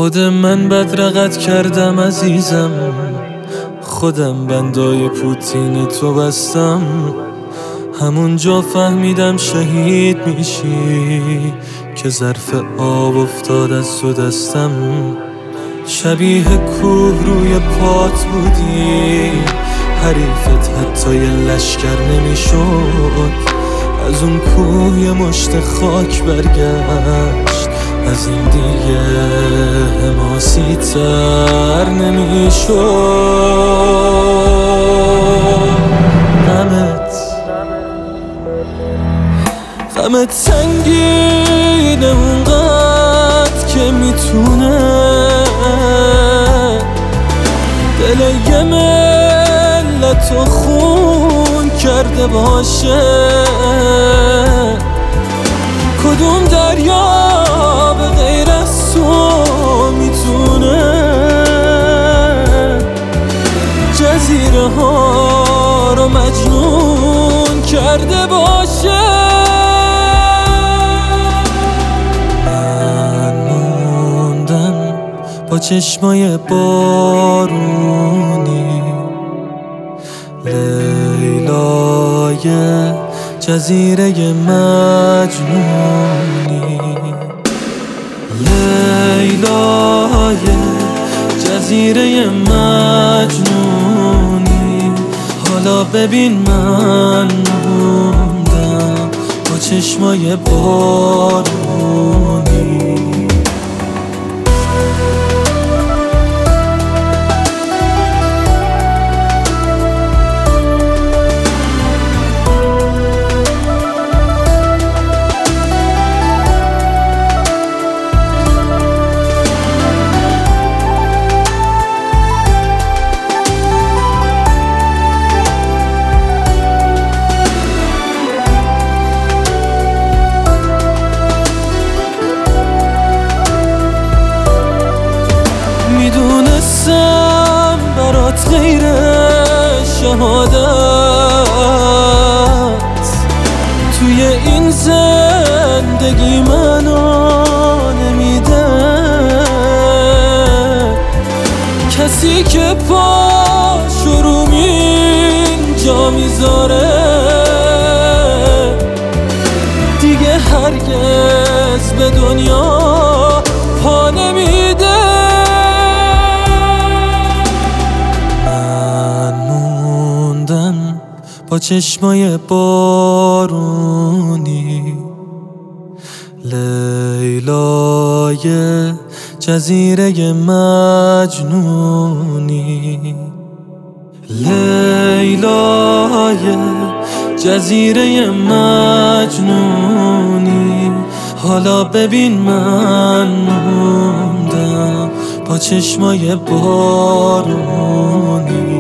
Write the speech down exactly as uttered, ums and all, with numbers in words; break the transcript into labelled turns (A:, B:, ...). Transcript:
A: خود من بدرقت کردم عزیزم، خودم بندای پوتین تو بستم. همونجا فهمیدم شهید میشی که ظرف آب افتاد از تو دستم. شبیه کوه روی پات بودی، حریفت حتی یه لشکر نمیشد. از اون کوه یه مشت خاک برگشت، از این دیگه حماسی تر نمیشد. غمت غمت سنگینه اونقدر که میتونه دل یه ملت رو خون کرده باشه. کدوم دریا به غیر از تو میتونه جزیره ها رو مجنون کرده باشه. من موندم با چشمای بارونی، لیلای جزیره مجنونی، لیلای جزیره مجنونی. حالا ببین من موندم با چشمای بارونی. میدونستم برات غیر شهادت توی این زندگی منو نمیده. کسی که پاشو رو اینجا میذاره دیگه هرگز به دنیا پا نمیده. با چشمای بارونی، لیلای جزیره مجنونی، لیلای جزیره مجنونی. حالا ببین من موندم با چشمای بارونی.